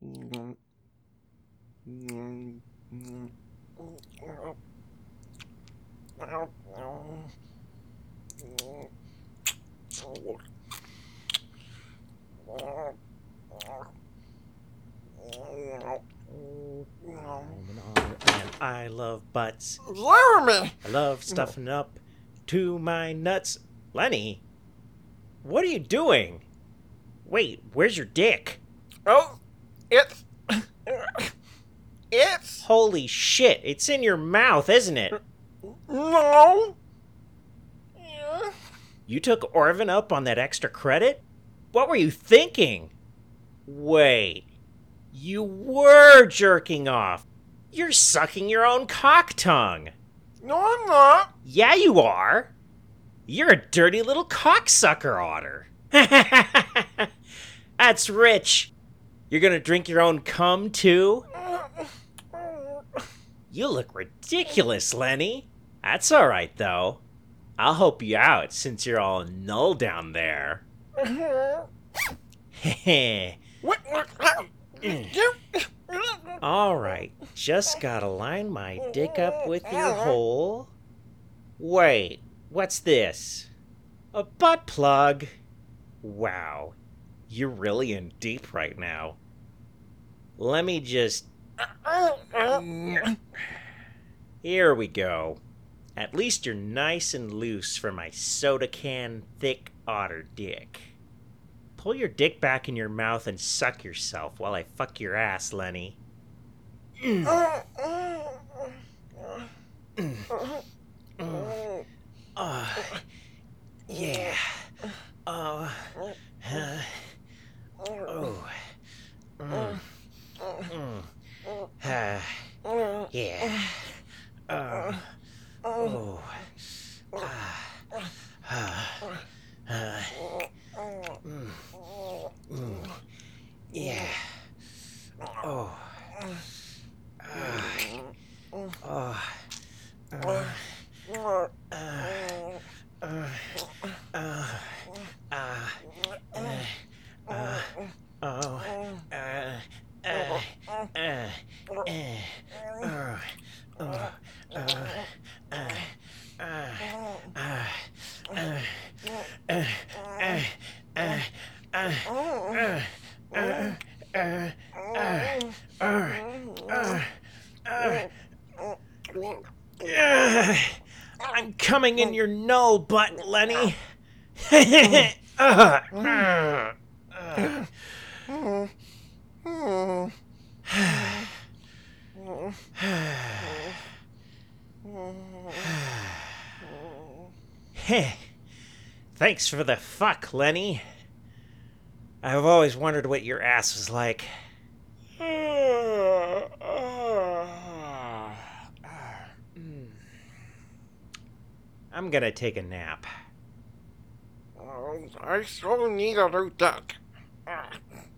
And I love butts. Jeremy! I love stuffing up to my nuts. Lenny, what are you doing? Wait, where's your dick? Oh, it's. Holy shit, it's in your mouth, isn't it? No! Yeah. You took Orvin up on that extra credit? What were you thinking? Wait, you were jerking off. You're sucking your own cock tongue. No, I'm not. Yeah, you are. You're a dirty little cocksucker otter. That's rich. You're gonna drink your own cum, too? You look ridiculous, Lenny. That's alright, though. I'll help you out since you're all null down there. Heh. Alright, just gotta line my dick up with your hole. Wait, what's this? A butt plug? Wow, you're really in deep right now. Let me just. Here we go. At least you're nice and loose for my soda can thick otter dick. Pull your dick back in your mouth and suck yourself while I fuck your ass, Lenny. Yeah. Oh. Oh. Yeah. Oh. Yeah. Oh. I'm coming in your null butt, Lenny. Thanks for the fuck, Lenny. I've always wondered what your ass was like. I'm gonna take a nap. I so need to do that.